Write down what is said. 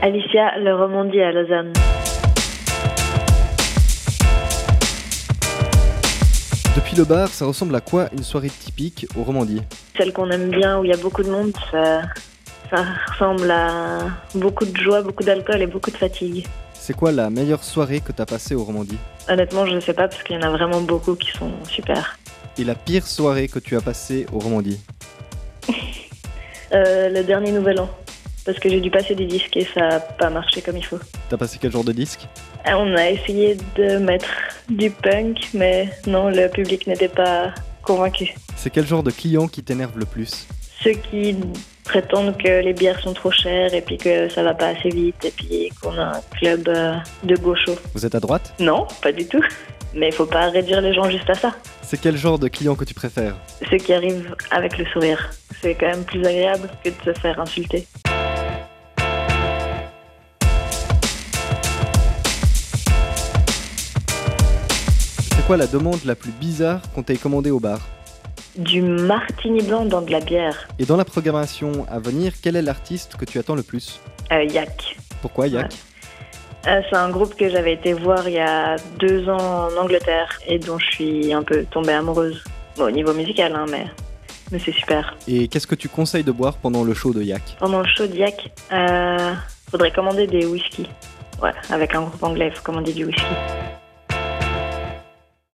Alicia, le Romandie à Lausanne. Depuis le bar, ça ressemble à quoi une soirée typique au Romandie ? Celle qu'on aime bien, où il y a beaucoup de monde, ça ressemble à beaucoup de joie, beaucoup d'alcool et beaucoup de fatigue. C'est quoi la meilleure soirée que t'as passée au Romandie ? Honnêtement, je ne sais pas parce qu'il y en a vraiment beaucoup qui sont super. Et la pire soirée que tu as passée au Romandie ? Le dernier Nouvel An, parce que j'ai dû passer des disques et ça n'a pas marché comme il faut. T'as passé quel genre de disque ? On a essayé de mettre du punk, mais non, le public n'était pas convaincu. C'est quel genre de client qui t'énerve le plus ? Ceux qui prétendent que les bières sont trop chères et puis que ça va pas assez vite et puis qu'on a un club de gauchos. Vous êtes à droite ? Non, pas du tout. Mais il faut pas réduire les gens juste à ça. C'est quel genre de client que tu préfères ? Ceux qui arrivent avec le sourire. C'est quand même plus agréable que de se faire insulter. C'est quoi la demande la plus bizarre qu'on t'ait commandée au bar ? Du martini blanc dans de la bière. Et dans la programmation à venir, quel est l'artiste que tu attends le plus ? Yak. Pourquoi Yak ? C'est un groupe que j'avais été voir il y a 2 ans en Angleterre et dont je suis un peu tombée amoureuse. Bon, au niveau musical, mais c'est super. Et qu'est-ce que tu conseilles de boire pendant le show de Yak ? Pendant le show de Yak, faudrait commander des whisky. Ouais, avec un groupe anglais, il faut commander du whisky.